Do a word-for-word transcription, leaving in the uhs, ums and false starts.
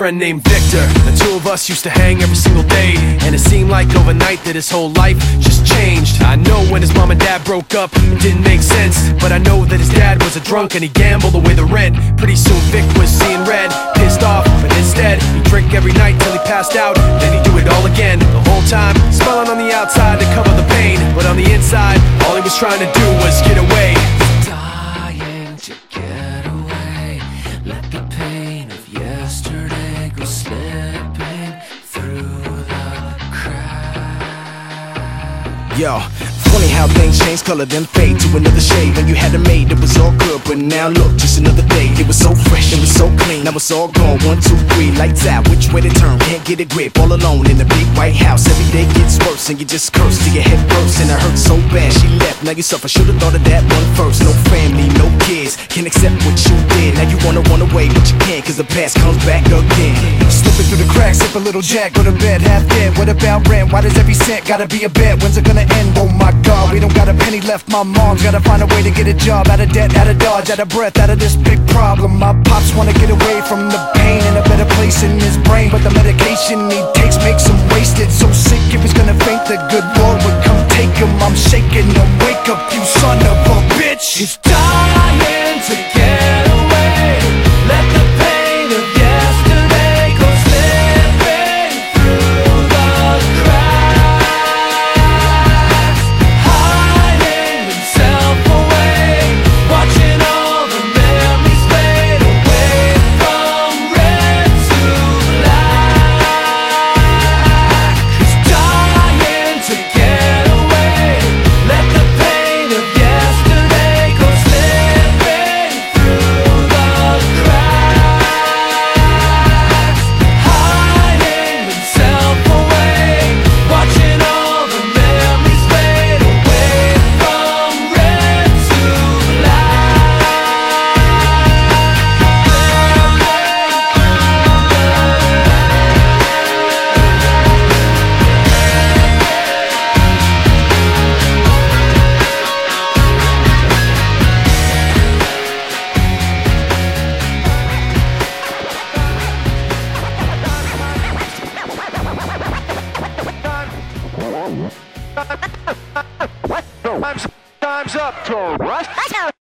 friend named Victor. The two of us used to hang every single day, and it seemed like overnight that his whole life just changed. I know when his mom and dad broke up, it didn't make sense, but I know that his dad was a drunk and he gambled away the rent. Pretty soon Vic was seeing red, pissed off, but instead he'd drink every night till he passed out. Then he'd do it all again, the whole time smiling on the outside to cover the pain, but on the inside all he was trying to do was get away. Dying to get away, let the pain of yesterday go slipping through the cracks. Yo, funny how things change color then fade to another shade. When you had it made, it was all good, but now look, just another day. It was so fresh, it was so clean, now it's all gone. One, two, three, lights out, which way to turn? Can't get a grip, all alone in the big white house. Every day gets worse and you just curse till your head bursts. And it hurts so bad, she left, now you suffer. Should've thought of that one first. No family, no kids, can't accept what you did. Now you wanna run away, but you can't, cause the past comes back again. Slipping through the cracks, sip a little jack, go to bed half dead. What about rent? Why does every cent gotta be a bet? When's it gonna end? Oh my God, we don't got a penny left. My mom's gotta find a way to get a job. Out of debt, out of dodge, out of breath, out of this big problem. My pops wanna get away from the pain, in a better place in his brain, but the medication he takes makes him wasted. So sick if he's gonna faint, the good Lord would come take him. I'm shaking him, wake up you son of a bitch. He's dying to get away, let the pain of yesterday go slipping through the cracks. Hiding himself away, watching all the memories fade away from red to black. He's dying to get away, let the pain of yesterday go slipping through the cracks. Hiding himself away, watching all the memories fade away from red to Time's, time's up, Cole.